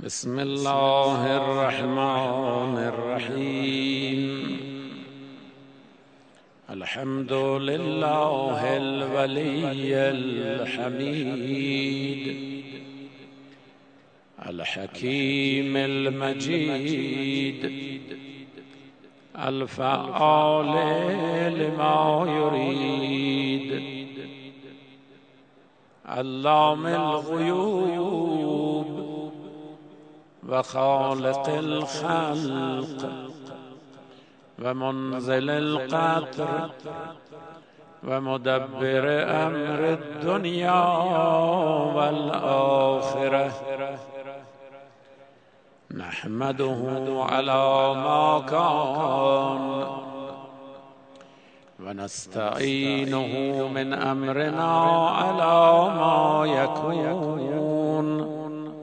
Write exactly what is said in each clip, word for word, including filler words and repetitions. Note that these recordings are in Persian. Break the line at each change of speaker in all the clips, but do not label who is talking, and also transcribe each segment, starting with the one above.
بسم الله الرحمن الرحیم. الحمد لله الولی الحمید الحکیم المجید الفعال لما یرید علام الغیوب و خالق الخلق و منزل القطر و مدبر امر الدنیا والآخرة نحمده على ما كان و نستعینه من امرنا على ما يكون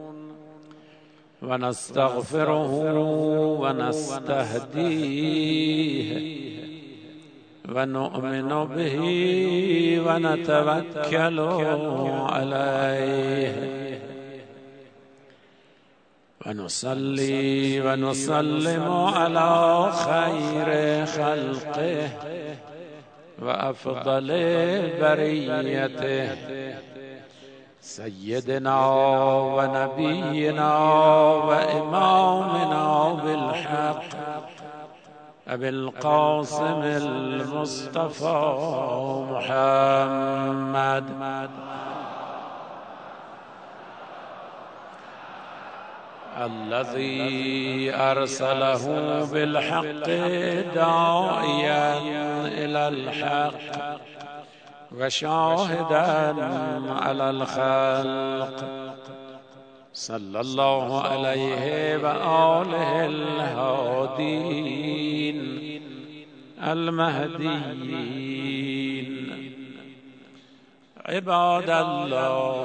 و نستغفره و نستهدیه و نؤمن به و نتوکل علیه و نصلی و نسلم علی خیر خلقه و افضل بریته سیدنا و نبینا و امامنا بالحق ابی القاسم المصطفى محمد الذي ارسله بالحق داعيا الى الحق و شاهدا علی الخلق صلی الله علیه و آله الهادین المهدیین. عباد الله،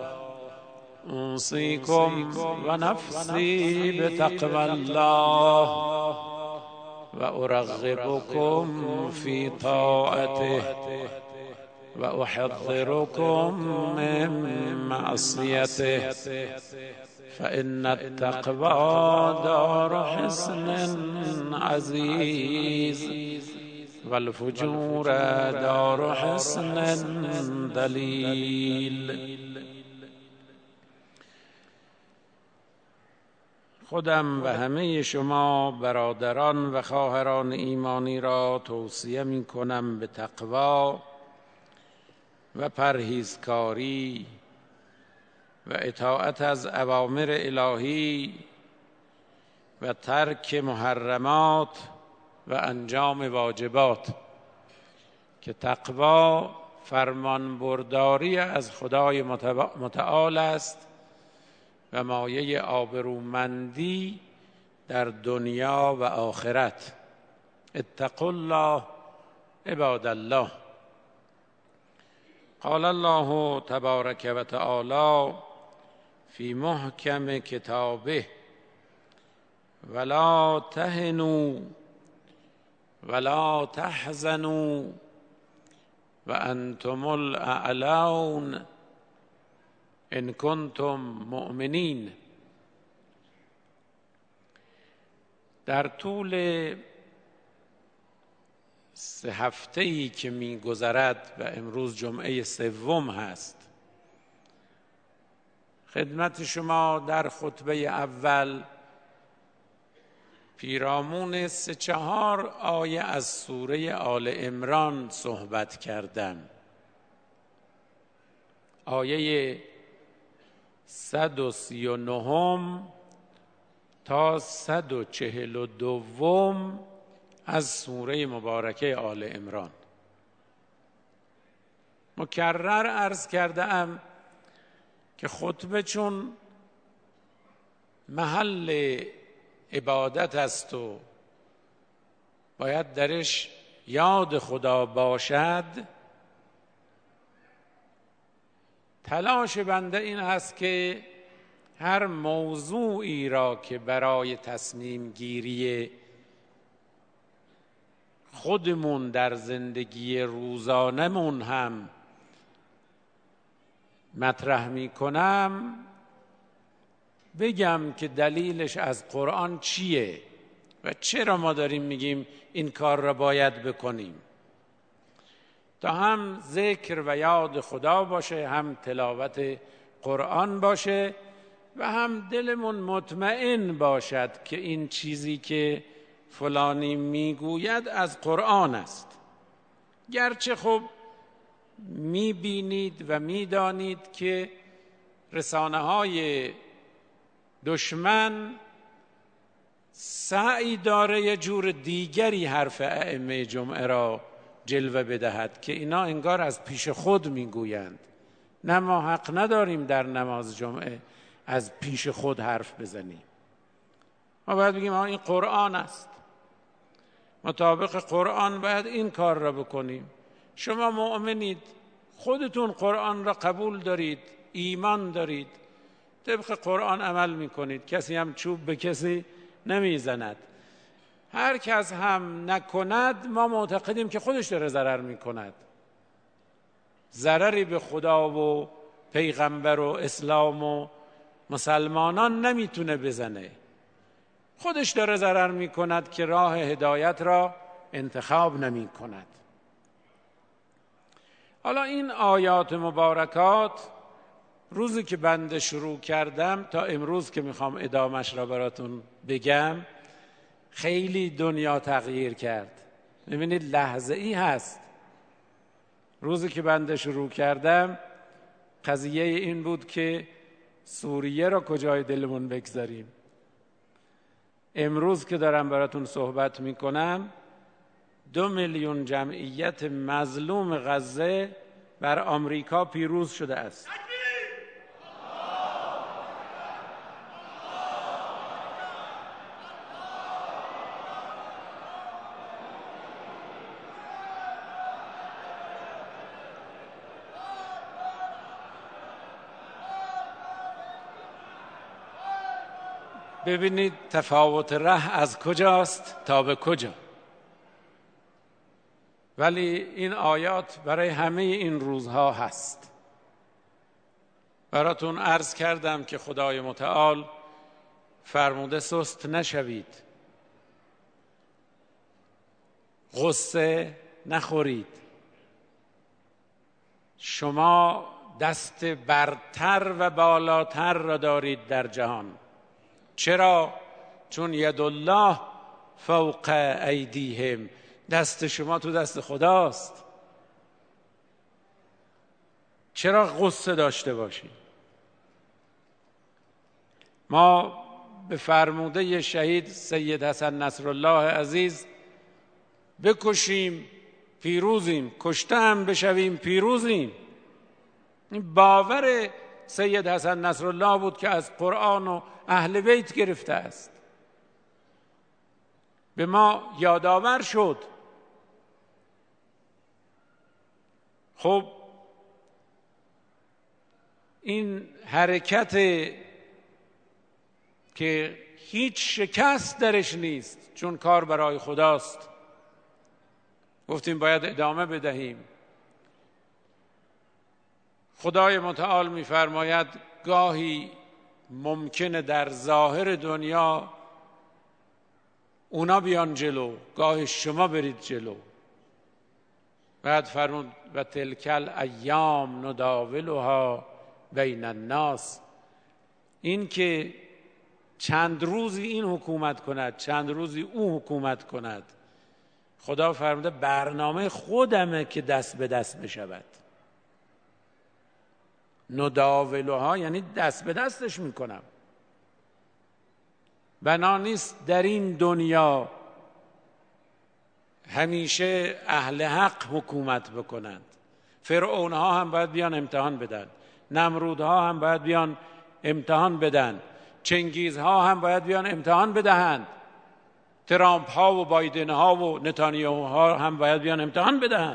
اوصیکم و نفسی بتقوی الله و ارغبکم فی طاعته و احذركم من معصیته فإن التقوى دار حصن عزیز والفجور دار حصن دلیل. خودم و همه شما برادران و خواهران ایمانی را توصیه می کنم به تقوی و پرهیزکاری و اطاعت از اوامر الهی و ترک محرمات و انجام واجبات، که تقوا فرمان برداری از خدای متعال است و مایه آبرومندی در دنیا و آخرت. اتقوا الله عباد الله. قال الله تبارک و تعالی فی محکم کتابه ولا تهنوا ولا تحزنوا و انتم الاعلون ان کنتم مؤمنین. در طول سه هفته‌ای که می‌گذرد و امروز جمعه سوم هست، خدمت شما در خطبه اول پیرامون سه چهار آیه از سوره آل عمران صحبت کردم. آیه صد و سی و نهم تا صد و چهل و دوم از سوره مبارکه آل عمران. مکرر عرض کرده ام که خطبه چون محل عبادت است و باید درش یاد خدا باشد، تلاش بنده این است که هر موضوعی را که برای تصمیم گیری خودمون در زندگی روزانمون هم مطرح می کنم بگم که دلیلش از قرآن چیه و چرا ما داریم میگیم این کار را باید بکنیم، تا هم ذکر و یاد خدا باشه، هم تلاوت قرآن باشه و هم دلمون مطمئن باشد که این چیزی که فلانی میگوید از قرآن است. گرچه خب میبینید و میدانید که رسانه های دشمن سعی داره یه جور دیگری حرف ائمه جمعه را جلوه بدهد که اینا انگار از پیش خود میگویند. نه، ما حق نداریم در نماز جمعه از پیش خود حرف بزنیم. ما باید بگیم این قرآن است، مطابق قرآن باید این کار را بکنیم. شما مؤمنید، خودتون قرآن را قبول دارید، ایمان دارید، طبق قرآن عمل میکنید، کسی هم چوب به کسی نمیزند. هر کس هم نکند ما معتقدیم که خودش داره ضرر میکند، ضرری به خدا و پیغمبر و اسلام و مسلمانان نمیتونه بزنه، خودش داره ضرر میکند که راه هدایت را انتخاب نمی کند. حالا این آیات مبارکات روزی که بنده شروع کردم تا امروز که میخوام ادامش را براتون بگم خیلی دنیا تغییر کرد. میبینید لحظه ای هست. روزی که بنده شروع کردم قضیه این بود که سوریه را کجای دلمون بگذاریم. امروز که دارم براتون صحبت میکنم دو میلیون جمعیت مظلوم غزه بر آمریکا پیروز شده است. ببینید تفاوت ره از کجاست تا به کجا. ولی این آیات برای همه این روزها هست. براتون عرض کردم که خدای متعال فرموده سست نشوید، غصه نخورید. شما دست برتر و بالاتر را دارید در جهان. چرا؟ چون ید الله فوق ایدیهم، دست شما تو دست خداست. چرا غصه داشته باشید؟ ما به فرموده شهید سید حسن نصرالله عزیز بکشیم پیروزیم، کشته هم بشویم پیروزیم. این باور سید حسن نصرالله بود که از قرآن و اهل بیت گرفته است. به ما یادآور شد. خب این حرکت که هیچ شکست درش نیست چون کار برای خداست، گفتیم باید ادامه بدهیم. خدای متعال می‌فرماید گاهی ممکنه در ظاهر دنیا اونا بیان جلو، گاهی شما برید جلو. بعد فرمود و تلکل ایام نداولها بین الناس، این که چند روزی این حکومت کند چند روزی اون حکومت کند، خدا فرموده برنامه خودمه که دست به دست بشود. نداولها یعنی دست به دستش میکنم. بنا نیست در این دنیا همیشه اهل حق حکومت بکنند. فرعون ها هم باید بیان امتحان بدن، نمرود ها هم باید بیان امتحان بدن، چنگیز ها هم باید بیان امتحان بدهند، ترامپ ها و بایدن ها و نتانیاهو ها هم باید بیان امتحان بدهند.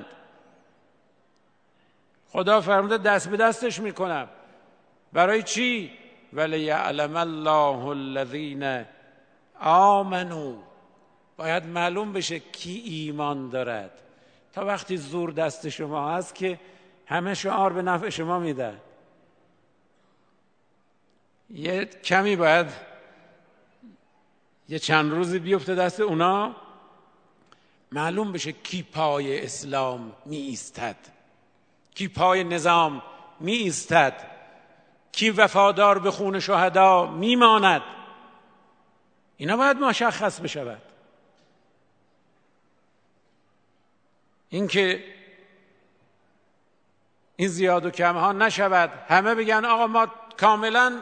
خدا فرموده دست به دستش میکنم. برای چی؟ ولیعلم الله الذین آمنوا، باید معلوم بشه کی ایمان دارد. تا وقتی زور دست شما هست که همه شعار به نفع شما میدن. یه کمی باید یه چند روزی بیفته دست اونا، معلوم بشه کی پای اسلام می ایستد، کی پای نظام می ایستد، کی وفادار به خون شهدا می ماند. اینا باید مشخص بشود. اینکه این زیاد و کم ها نشود، همه بگن آقا ما کاملا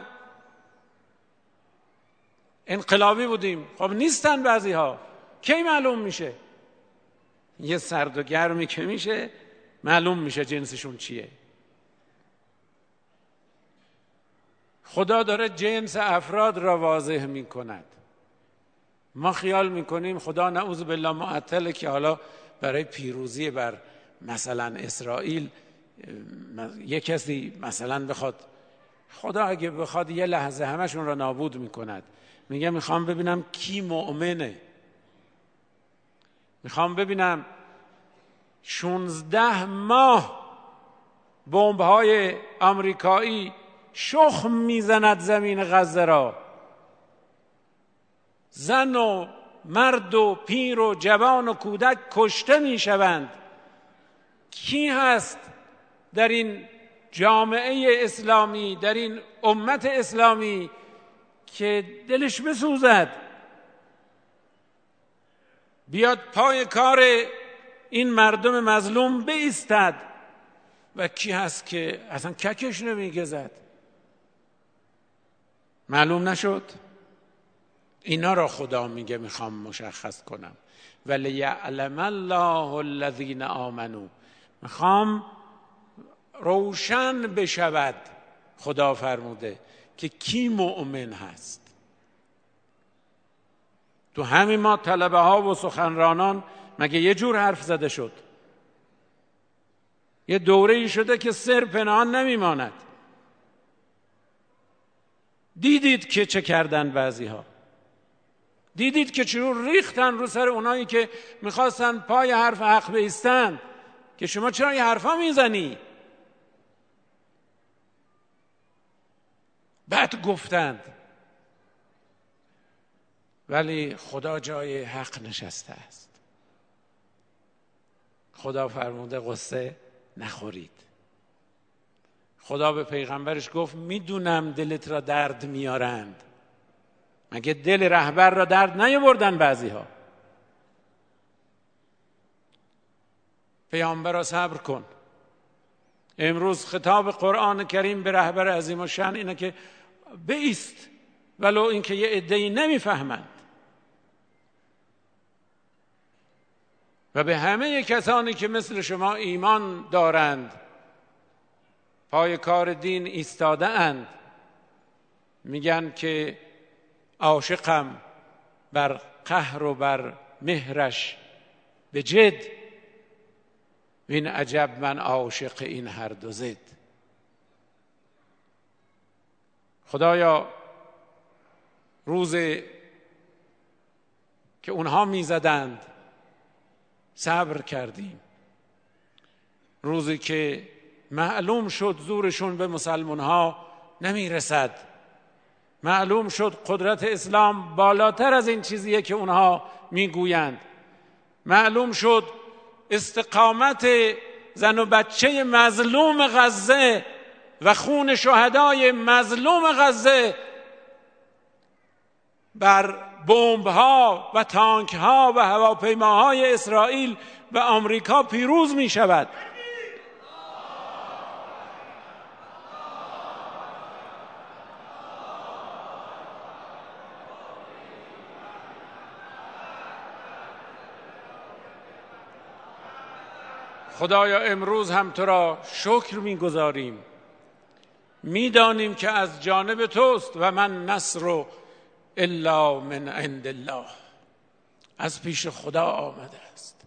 انقلابی بودیم. خب نیستن بعضی ها، کی معلوم میشه؟ یه سرد و گرمی که میشه معلوم میشه جنسشون چیه. خدا داره جنس افراد را واضح میکند. ما خیال میکنیم خدا نعوذ بالله معطله که حالا برای پیروزی بر مثلا اسرائیل یک کسی مثلا بخواد، خدا اگه بخواد یه لحظه همشون را نابود میکند. میگه میخوام ببینم کی مؤمنه، میخوام ببینم شونزده ماه بمب‌های آمریکایی شخم میزند زمین غزه را، زن و مرد و پیر و جوان و کودک کشته میشوند. کی هست در این جامعه اسلامی، در این امت اسلامی که دلش بسوزد بیاد پای کار این مردم مظلوم بایستد؟ و کی هست که اصلا ککش نمیگه زد؟ معلوم نشد. اینا را خدا میگه میخوام مشخص کنم. ولیعلم الله الذین آمنوا، میخوام روشن بشود، خدا فرموده که کی مؤمن هست. تو همین ما طلبه ها و سخنرانان مگه یه جور حرف زده شد؟ یه دوره‌ای شده که سر پنهان نمیماند. دیدید که چه کردن بعضی ها، دیدید که چرا ریختن رو سر اونایی که میخواستن پای حرف حق بایستن، که شما چرا یه حرفا میزنی؟ بعد گفتند. ولی خدا جای حق نشسته است. خدا فرموده قصه نخورید. خدا به پیغمبرش گفت میدونم دلت را درد میارند. مگه دل رهبر را درد نیاوردن بعضی ها؟ پیامبرا صبر کن. امروز خطاب قرآن کریم به رهبر عظیم الشأن اینه که بایست، ولو اینکه یه عده‌ای نمیفهمند. و به همه کسانی که مثل شما ایمان دارند، پای کار دین ایستاده اند، میگن که عاشقم بر قهر و بر مهرش به جد، وین عجب من عاشق این هر دو زد. خدایا روزی که اونها میزدند صبر کردیم، روزی که معلوم شد زورشون به مسلمان ها نمیرسد، معلوم شد قدرت اسلام بالاتر از این چیزیه که اونها میگویند، معلوم شد استقامت زن و بچه مظلوم غزه و خون شهدای مظلوم غزه بر بمب‌ها و تانک‌ها و هواپیماهای اسرائیل و آمریکا پیروز می شود. خدایا امروز هم تو را شکر می‌گزاریم، می‌دانیم که از جانب توست و من نصر الا من عند الله، از پیش خدا آمده است.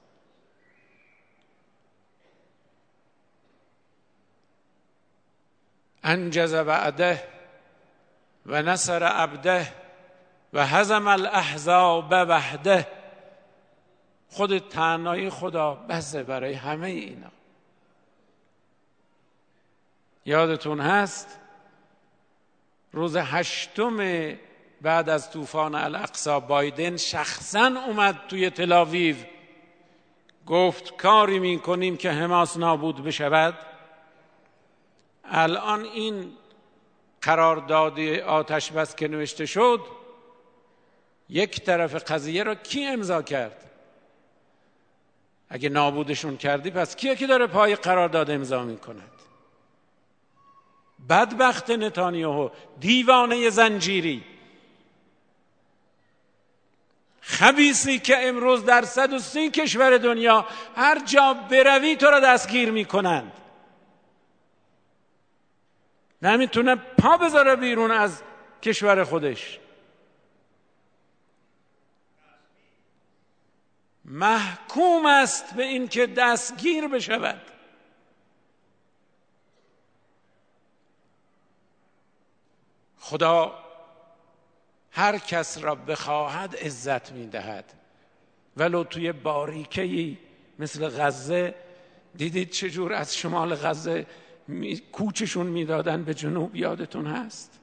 انجز وعده و نصر عبده و هزم الاحزاب وحده. خود تنهایی خدا بسه برای همه اینا. یادتون هست روز هشتم بعد از طوفان الاقصی بایدن شخصا اومد توی تل‌آویو گفت کاری میکنیم که حماس نابود بشود. الان این قرارداد آتش بس که نوشته شد، یک طرف قضیه را کی امضا کرد؟ اگه نابودشون کردی پس کیه که داره پای قرارداد امضا میکند؟ بدبخت نتانیاهو، دیوانه زنجیری، خبیثی که امروز در صد و سی کشور دنیا هر جا بروی تو را دستگیر میکنند، نمیتونه پا بذاره بیرون از کشور خودش، محکوم است به این که دستگیر بشود. خدا هر کس را بخواهد عزت میدهد، ولو توی باریکه‌ای مثل غزه. دیدید چجور از شمال غزه می... کوچشون میدادن به جنوب، یادتون هست؟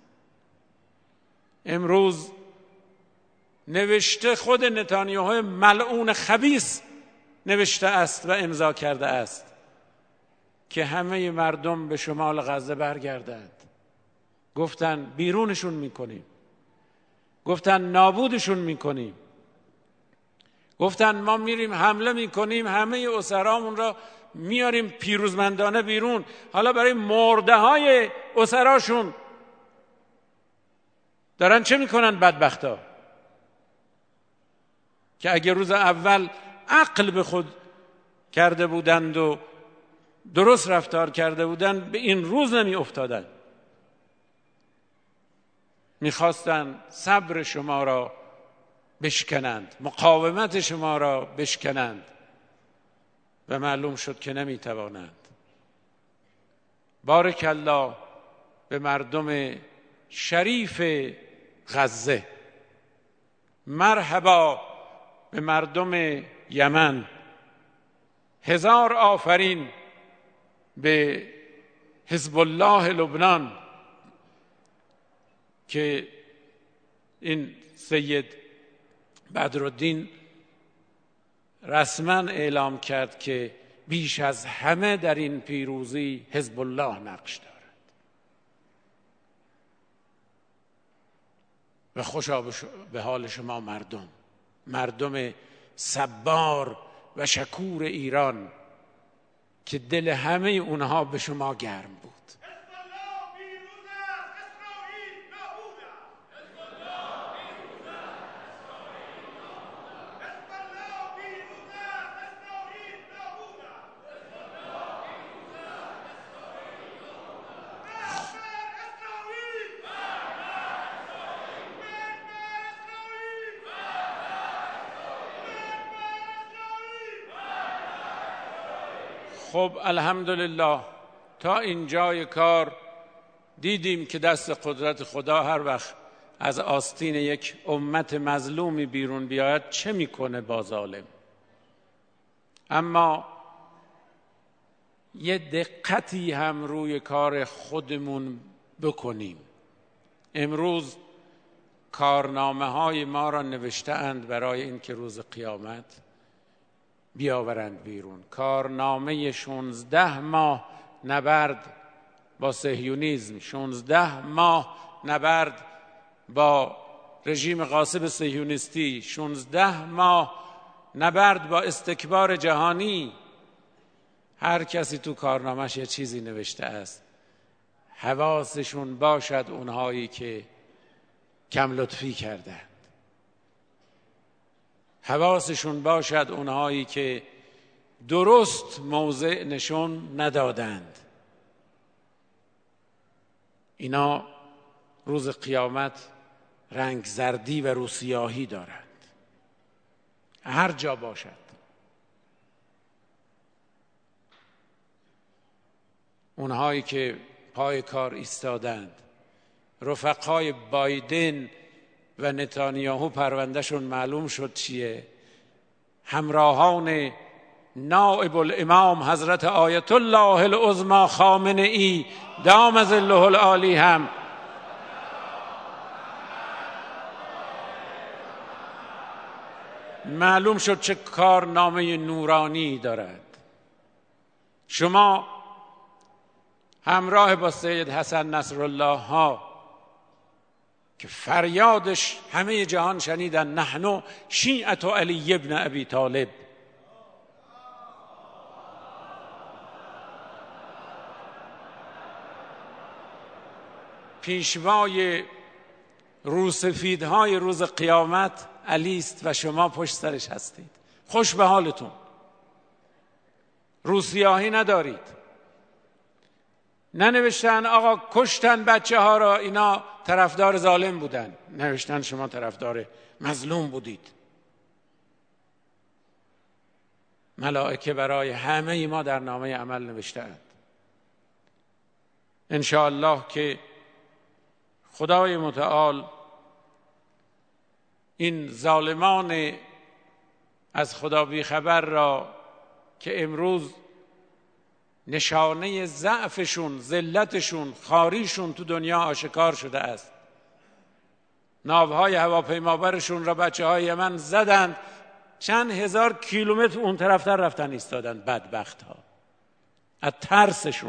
امروز نوشته خود نتانیاهو ملعون خبیث نوشته است و امضا کرده است که همه مردم به شمال غزه برگردند. گفتن بیرونشون میکنیم، گفتن نابودشون میکنیم، گفتن ما میریم حمله میکنیم، همه اسرامون را میاریم پیروزمندانه بیرون. حالا برای مرده های اسراشون دارن چه میکنن بدبختا؟ که اگه روز اول عقل به خود کرده بودند و درست رفتار کرده بودند به این روز نمی افتادند. میخواستند صبر شما را بشکنند، مقاومت شما را بشکنند و معلوم شد که نمیتوانند. بارک الله به مردم شریف غزه، مرحبا به مردم یمن، هزار آفرین به حزب الله لبنان که این سید بدرالدین رسما اعلام کرد که بیش از همه در این پیروزی حزب الله نقش دارد. و خوشا به حال شما مردم، مردم صبار و شکور ایران که دل همه اونها به شما گرم بود. خب الحمدلله تا اینجای کار دیدیم که دست قدرت خدا هر وقت از آستین یک امت مظلومی بیرون بیاید چه میکنه با ظالم. اما یه دقتی هم روی کار خودمون بکنیم. امروز کارنامه های ما را نوشته اند برای اینکه روز قیامت بیاورند بیرون. کارنامه شانزده ماه نبرد با صهیونیسم، شانزده ماه نبرد با رژیم غاصب صهیونیستی، شانزده ماه نبرد با استکبار جهانی. هر کسی تو کارنامه‌اش یه چیزی نوشته است. حواسشون باشد اونهایی که کم لطفی کردند، حواسشون باشد اونهایی که درست موضع نشون ندادند. اینا روز قیامت رنگ زردی و روسیاهی دارند هر جا باشد. اونهایی که پای کار ایستادند، رفقای بایدن و نتانیاهو پروندهشون معلوم شد چیه، همراهان نائب الامام حضرت آیت الله العظمی خامنه ای دام ظله العالی هم معلوم شد چه کارنامه نورانی دارد. شما همراه با سید حسن نصرالله ها که فریادش همه جهان شنیدن، نحن شیعة علی ابن ابی طالب، پیشوای روسفیدهای روز قیامت علی است و شما پشت سرش هستید. خوش به حالتون، روسیاهی ندارید. ننوشتن آقا کشتن بچه ها را، اینا طرفدار ظالم بودن، نوشتن شما طرفدار مظلوم بودید. ملائکه برای همه ما در نامه عمل نوشتند. انشاءالله که خدای متعال این ظالمان از خدا بیخبر را که امروز نشانه ضعفشون، ذلتشون، خاریشون تو دنیا آشکار شده است، ناوهای هواپیمابرشون را بچه های یمن زدند، چند هزار کیلومتر اون طرفتر رفتن ایستادند، بدبخت ها از ترسشون.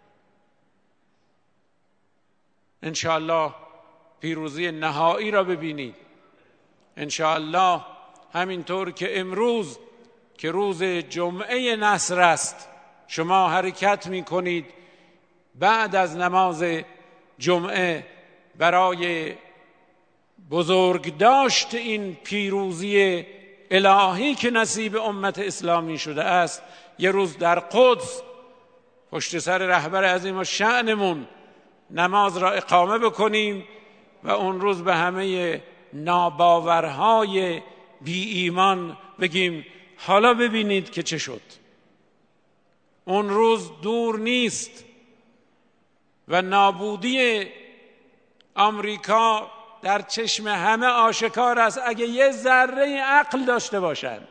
انشاءالله پیروزی نهایی را ببینید. انشاءالله همینطور که امروز که روز جمعه نصر است، شما حرکت می کنید بعد از نماز جمعه برای بزرگداشت این پیروزی الهی که نصیب امت اسلامی شده است. یه روز در قدس پشت سر رهبر عظیم الشأنمون نماز را اقامه بکنیم و اون روز به همه ناباورهای بی ایمان بگیم حالا ببینید که چه شد. اون روز دور نیست و نابودی آمریکا در چشم همه آشکار است. اگه یه ذره عقل داشته باشند،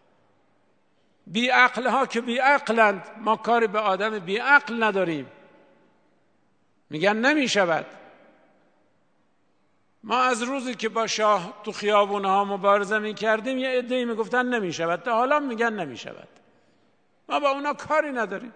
بی عقل ها که بی عقلند، ما کاری به آدم بی عقل نداریم، میگن نمی شود. ما از روزی که با شاه تو خیابونها مبارزه می کردیم یه عده‌ای می گفتن نمی شود، تا حالا میگن نمی شود. ما با اونا کاری نداریم.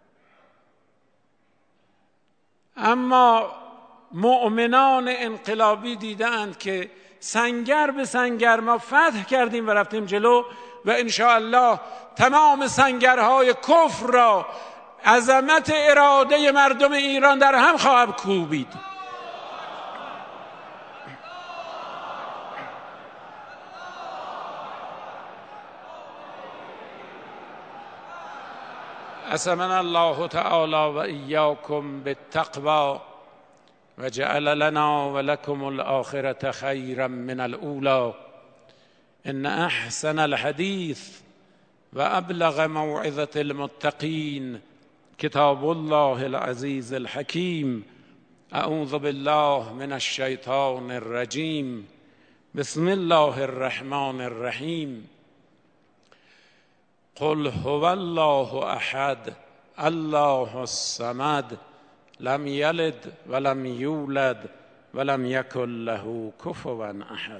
اما مؤمنان انقلابی دیدند که سنگر به سنگر ما فتح کردیم و رفتیم جلو و انشاءالله تمام سنگرهای کفر را عظمت اراده مردم ایران در هم خواهد کوبید. عصمنا الله تعالی و ایاکم بالتقوى و جعل لنا و لكم الآخرة خیرا من الأولى. ان احسن الحديث و ابلغ موعظة المتقین کتاب الله العزیز الحکیم. اعوذ بالله من الشیطان الرجیم. بسم الله الرحمن الرحیم. قل هو الله احد الله الصمد لم یلد ولم یولد ولم یکن له کفوا احد.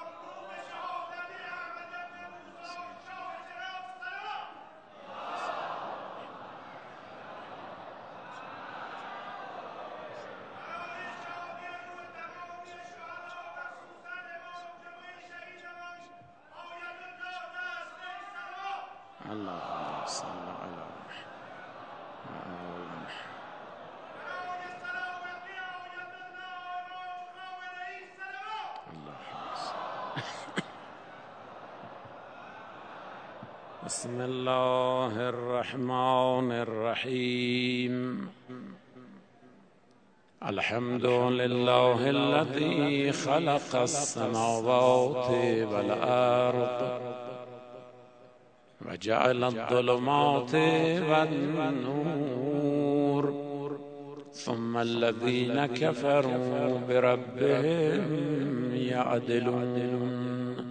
اللهم صل على بسم الله الرحمن الرحیم. الحمد لله الذي خلق السماوات والأرض وجعل الظلمات والنور ثم الذين كفروا بربهم يعدلون.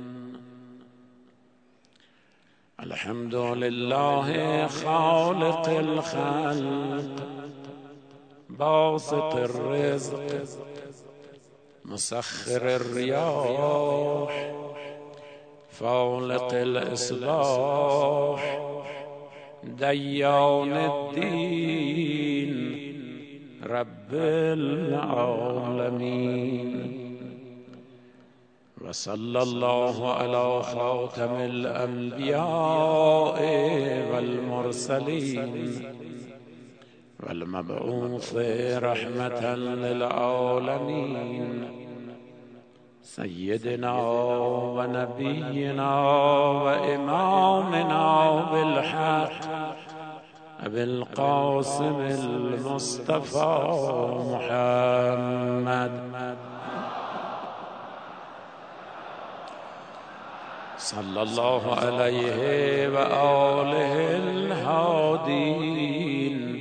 الحمد لله خالق الخلق باسط الرزق مسخر الرياح فالق الإصلاح دیان الدین رب العالمین و صلی الله علی خاتم الانبیاء والمرسلین والمبعوث رحمة للعالمین سيدنا ونبينا وإمامنا بالحق أبي القاسم المصطفى محمد صلى الله عليه وآله الهادين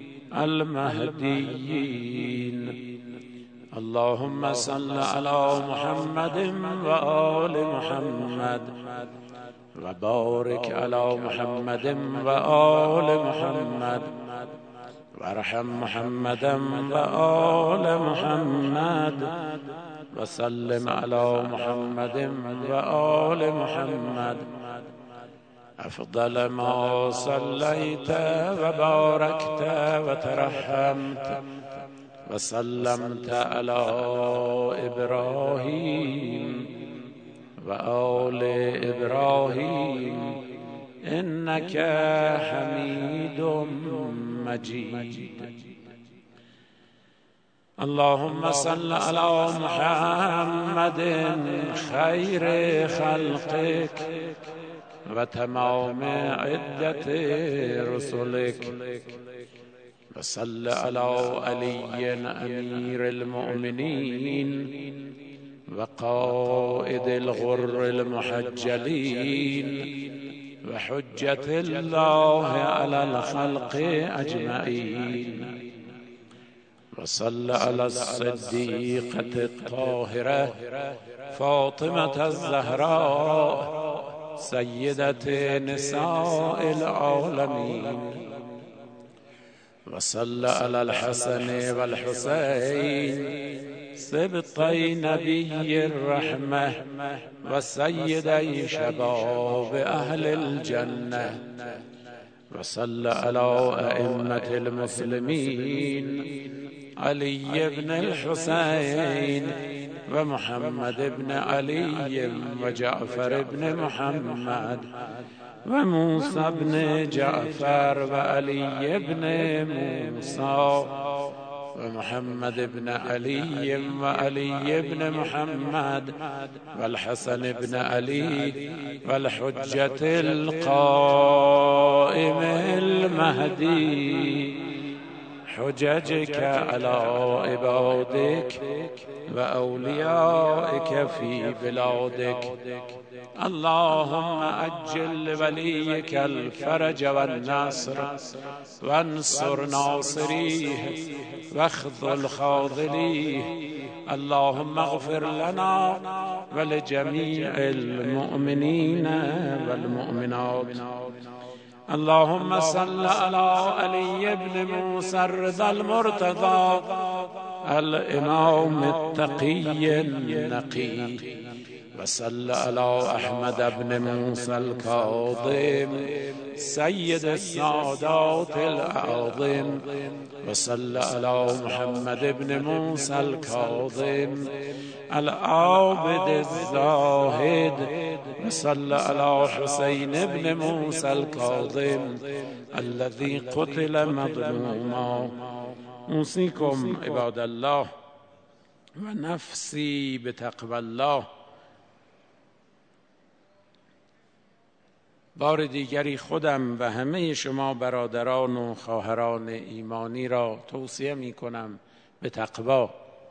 المهديين اللهم صل على محمد وآل محمد وبارك على محمد وآل محمد وارحم محمدا وآل محمد وسلم على محمد وآل محمد أفضل ما صليت وباركت وترحمت وسلمت على إبراهيم وآل إبراهيم إنك حميد مجيد اللهم صل على محمد خير خلقك وتمام عدة رسلك وصل على علي أمير المؤمنين وقائد الغر المحجلين وحجة الله على الخلق أجمعين وصل على الصديقة الطاهرة فاطمة الزهراء سيدة نساء العالمين وصل على الحسن والحسين سبطي نبي الرحمة وسيدي شباب أهل الجنة وصل على أئمة المسلمين علي بن الحسين ومحمد بن علي وجعفر بن محمد وموسى بن جعفر وعلي بن موسى ومحمد بن علي وعلي بن محمد والحسن بن علي والحجة القائم المهدي حججك على عبادك وأوليائك في بلادك اللهم أجل لوليك الفرج والنصر وانصر ناصريه واخذل خاذليه اللهم اغفر لنا ولجميع المؤمنين والمؤمنات اللهم صل على علي بن موسى الرضا المرتضى الإمام التقي النقي وصل على أحمد بن موسى الكاظم سيد السادات الأعظم وصل على محمد بن موسى الكاظم العابد الزاهد وصل على حسين بن موسى الكاظم الذي قتل مظلوما أوصيكم عباد الله ونفسي بتقوى الله. بار دیگری خودم و همه شما برادران و خواهران ایمانی را توصیه می کنم به تقوا.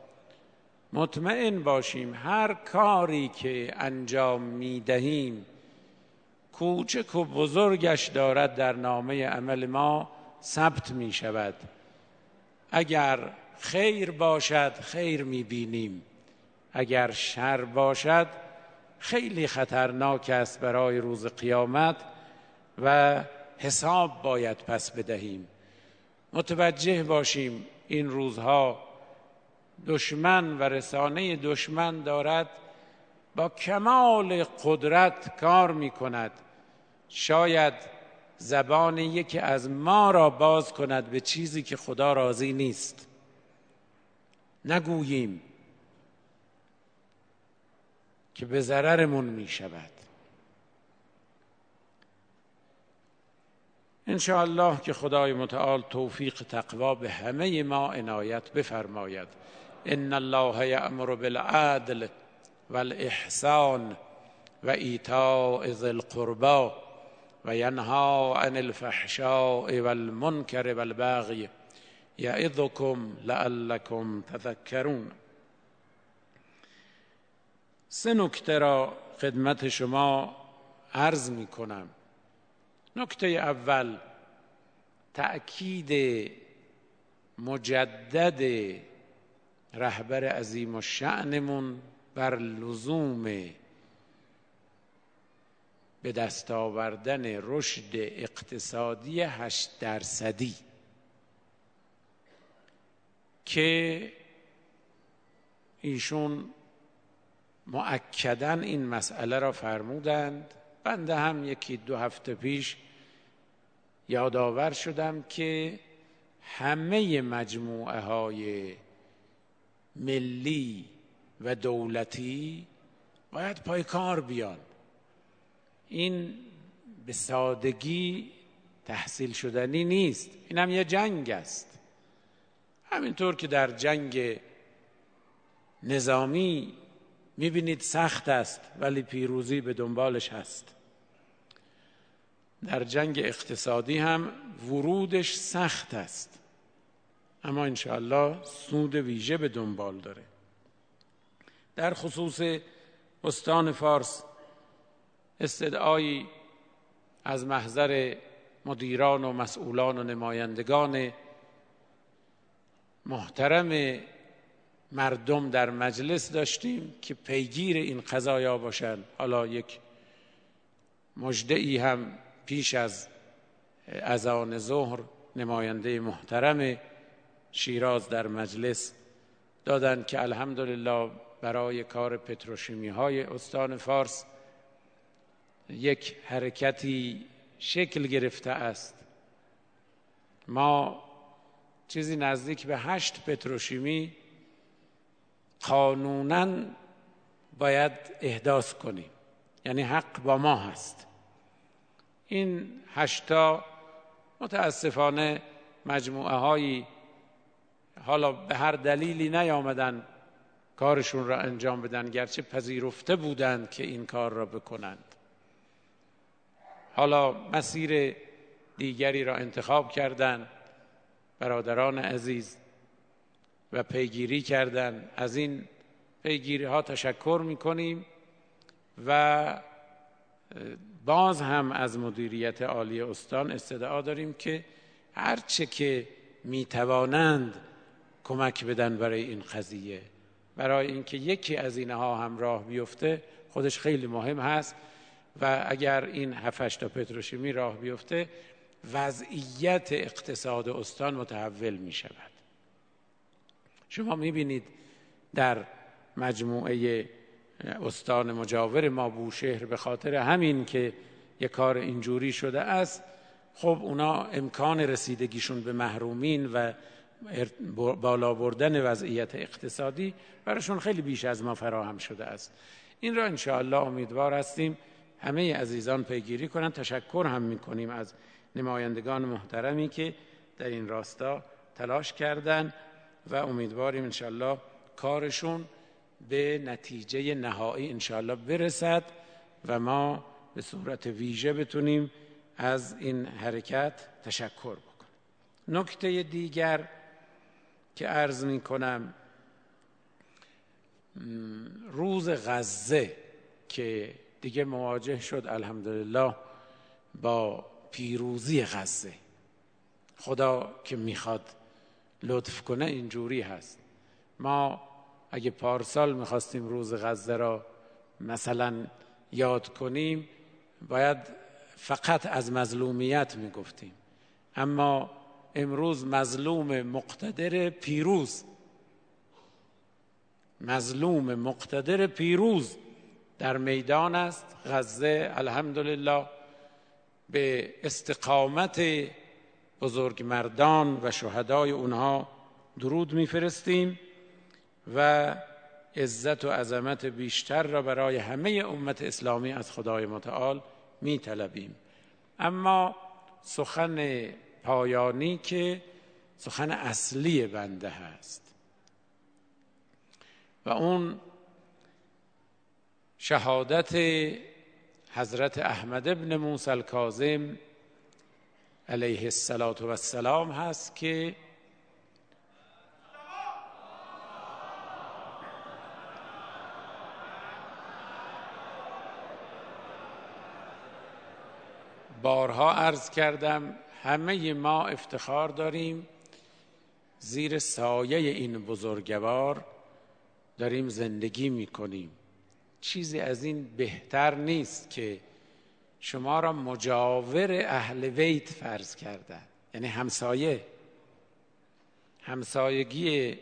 مطمئن باشیم هر کاری که انجام می دهیم کوچک و بزرگش دارد در نامه عمل ما ثبت می شود. اگر خیر باشد خیر می بینیم، اگر شر باشد خیلی خطرناک است برای روز قیامت و حساب باید پس بدهیم. متوجه باشیم این روزها دشمن و رسانه دشمن دارد با کمال قدرت کار می کند. شاید زبان یکی از ما را باز کند به چیزی که خدا راضی نیست. نگوییم که به ضررمون می شود. انشاءالله که خدای متعال توفیق تقوا به همه ما عنایت بفرماید. ان الله یأمر بالعدل والاحسان و ایتاء ذی القربی و ینهی عن الفحشاء والمنکر والبغی یعظکم لعلکم تذکرون. سه نکته را خدمت شما عرض می کنم. نکته اول، تأکید مجدد رهبر عظیم الشأنمون بر لزوم به دست آوردن رشد اقتصادی هشت درصدی که ایشون مؤکداً این مسئله را فرمودند. بنده هم یکی دو هفته پیش یادآور شدم که همه مجموعه های ملی و دولتی باید پای کار بیان. این به سادگی تحصیل شدنی نیست. این هم یه جنگ است. همینطور که در جنگ نظامی میبینید سخت است ولی پیروزی به دنبالش هست، در جنگ اقتصادی هم ورودش سخت است اما انشاءالله سود ویژه به دنبال داره. در خصوص استان فارس استدعایی از محضر مدیران و مسئولان و نمایندگان محترم مردم در مجلس داشتیم که پیگیر این قضایا باشند. حالا یک مژده‌ای هم پیش از اذان ظهر نماینده محترم شیراز در مجلس دادند که الحمدلله برای کار پتروشیمی های استان فارس یک حرکتی شکل گرفته است. ما چیزی نزدیک به هشت پتروشیمی قانوناً باید احداث کنیم، یعنی حق با ما هست. این هشتا متاسفانه مجموعه هایی حالا به هر دلیلی نیامدن کارشون را انجام بدن، گرچه پذیرفته بودند که این کار را بکنند. حالا مسیر دیگری را انتخاب کردند برادران عزیز و پیگیری کردند. از این پیگیری ها تشکر میکنیم و باز هم از مدیریت عالی استان استدعا داریم که هرچه که میتوانند کمک بدن برای این قضیه، برای اینکه یکی از اینها هم راه بیفته خودش خیلی مهم هست و اگر این هفت تا پتروشیمی راه بیفته وضعیت اقتصاد استان متحول می شود. شما می بینید در مجموعه استان مجاور ما بوشهر به خاطر همین که یک کار اینجوری شده است، خب اونا امکان رسیدگیشون به محرومین و بالا بردن وضعیت اقتصادی براشون خیلی بیش از ما فراهم شده است. این را انشاءالله امیدوار هستیم همه عزیزان پیگیری کنند. تشکر هم میکنیم از نمایندگان محترمی که در این راستا تلاش کردند و امیدواریم انشاءالله کارشون به نتیجه نهایی انشاءالله برسد و ما به صورت ویژه بتونیم از این حرکت تشکر بکنیم. نکته دیگر که عرض می کنم، روز غزه که دیگه مواجه شد الحمدلله با پیروزی غزه. خدا که میخواد لطف کنه اینجوری هست. ما اگه پارسال میخواستیم روز غزه را مثلا یاد کنیم باید فقط از مظلومیت میگفتیم، اما امروز مظلوم مقتدر پیروز، مظلوم مقتدر پیروز در میدان است. غزه الحمدلله به استقامت بزرگمردان و شهدای اونها درود میفرستیم و عزت و عظمت بیشتر را برای همه امت اسلامی از خدای متعال میطلبیم. اما سخن پایانی که سخن اصلی بنده هست و اون شهادت حضرت احمد ابن موسی الکاظم علیه السلام هست که بارها عرض کردم همه ما افتخار داریم زیر سایه این بزرگوار داریم زندگی میکنیم. چیزی از این بهتر نیست که شما را مجاور اهل بیت فرض کردن، یعنی همسایه. همسایگی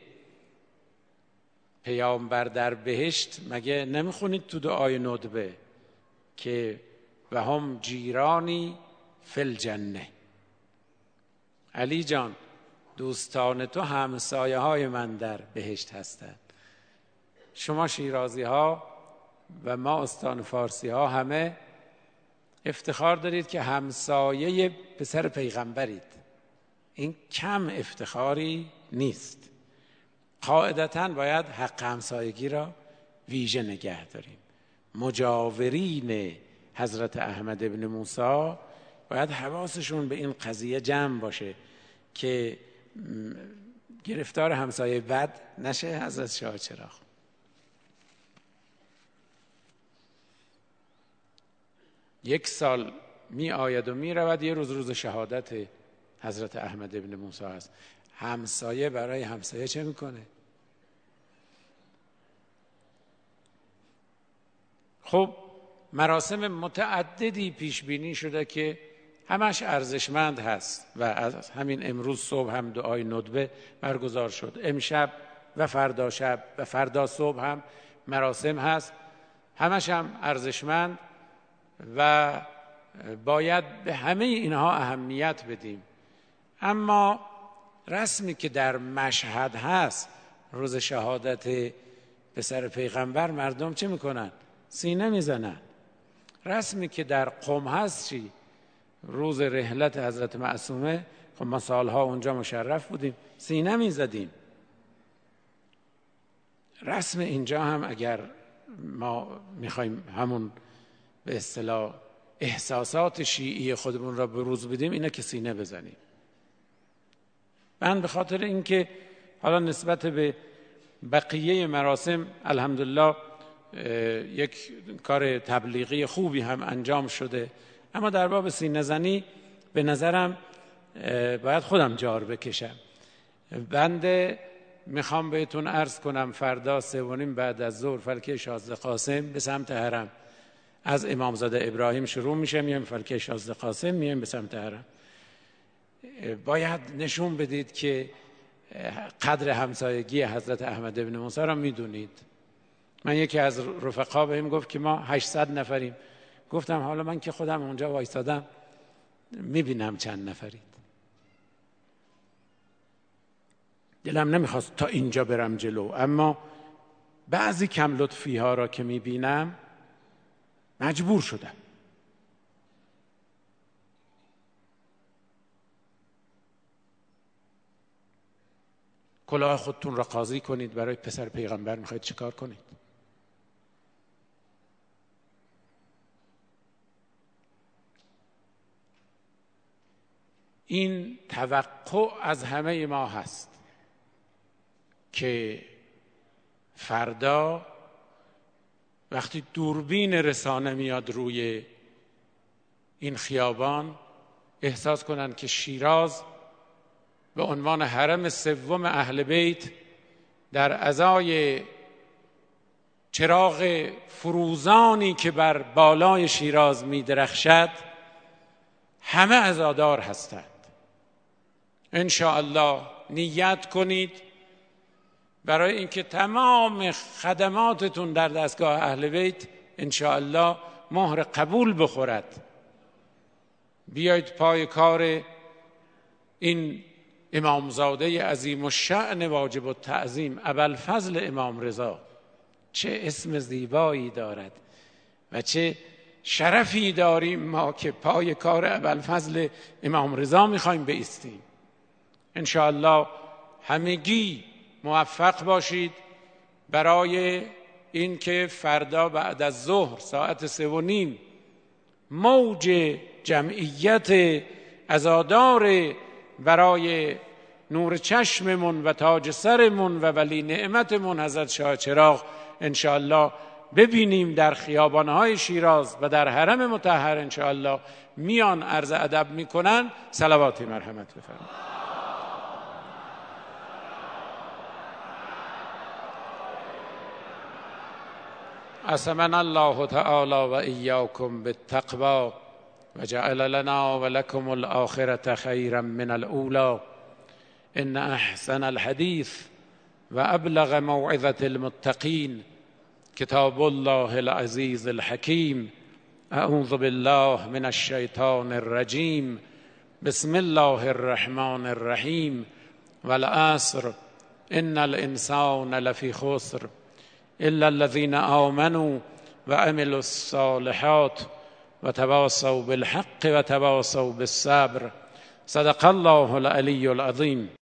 پیامبر در بهشت مگه نمیخونید تو دعای ندبه که و هم جیرانی فی الجنه؟ علی جان دوستان تو همسایه های من در بهشت هستند. شما شیرازی ها و ما استان فارسی ها همه افتخار دارید که همسایه پسر پیغمبرید. این کم افتخاری نیست. قاعدتاً باید حق همسایگی را ویژه نگه داریم. مجاورین حضرت احمد ابن موسی باید حواسشون به این قضیه جمع باشه که گرفتار همسایه بد نشه. حضرت شاه چراغ یک سال می آید و می رود، یه روز روز شهادت حضرت احمد ابن موسی است. همسایه برای همسایه چه میکنه؟ خب مراسم متعددی پیش بینی شده که همش ارزشمند هست و از همین امروز صبح هم دعای ندبه برگزار شد. امشب و فردا شب و فردا صبح هم مراسم هست، همش هم ارزشمند و باید به همه اینها اهمیت بدیم. اما رسمی که در مشهد هست، روز شهادت پسر پیغمبر، مردم چه میکنن؟ سینه میزنن. رسمی که در قم هست چی؟ روز رحلت حضرت معصومه، خب ما سالها اونجا مشرف بودیم، سینه میزدیم. رسم اینجا هم اگر ما میخوایم همون به اصطلاح احساسات شیعی خودمون را بروز بدیم، اینه که سینه بزنیم. من به خاطر اینکه حالا نسبت به بقیه مراسم الحمدلله یک کار تبلیغی خوبی هم انجام شده، اما در باب سینه زنی به نظرم باید خودم جار بکشم. بنده میخوام بهتون عرض کنم فردا سه و نیم بعد از ظهر فلکه شازده قاسم به سمت حرم از امامزاده ابراهیم شروع میشه، میایم فلکه شازده قاسم، میایم به سمت حرم. باید نشون بدید که قدر همسایگی حضرت احمد ابن موسی را میدونید. من یکی از رفقا بهم گفت که ما هشتصد نفریم. گفتم حالا من که خودم اونجا وایسادم میبینم چند نفرید. دلم نمیخواست تا اینجا برم جلو، اما بعضی کم لطفی ها را که میبینم مجبور شدم. کلاه خودتون را قاضی کنید، برای پسر پیغمبر میخواید چیکار کنید؟ این توقع از همه ما هست که فردا وقتی دوربین رسانه میاد روی این خیابان، احساس کنند که شیراز به عنوان حرم سوم اهل بیت در ازای چراغ فروزانی که بر بالای شیراز می درخشد همه عزادار هستند. ان شاء الله نیت کنید برای اینکه تمام خدماتتون در دستگاه اهل بیت انشاءالله مهر قبول بخورد. بیایید پای کار این امامزاده عظیم الشأن واجب التعظیم ابوالفضل امام رضا. چه اسم زیبایی دارد و چه شرفی داریم ما که پای کار ابوالفضل امام رضا میخوایم بایستیم. انشاءالله همگی موفق باشید برای این که فردا بعد از ظهر ساعت سه و نیم موج جمعیت عزادار برای نور چشممون و تاج سرمون و ولی نعمتمون حضرت شاه چراغ انشاءالله ببینیم در خیابانهای شیراز و در حرم مطهر انشاءالله میان عرض ادب میکنن. صلوات مرحمت بفرمایید. عصمنا الله تعالی و ایاکم بالتقوی و جعل لنا و لکم الآخرة خیرا من الاولی. ان احسن الحدیث و ابلغ موعظة المتقین کتاب الله العزیز الحکیم. اعوذ بالله من الشیطان الرجیم. بسم الله الرحمن الرحیم. والعصر ان الانسان لفی خسر الا الذين آمنوا وعملوا الصالحات وتواصوا بالحق وتواصوا بالصبر. صدق الله العلی العظیم.